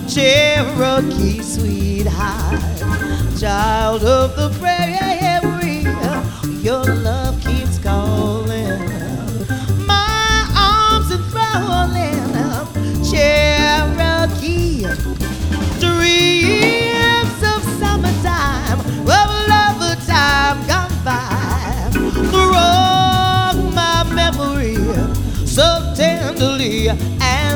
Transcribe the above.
Cherokee sweetheart, child of the prairie, your love keeps calling, my arms enthralling. Cherokee, dreams of summertime, of love time gone by, wrong my memory so tenderly.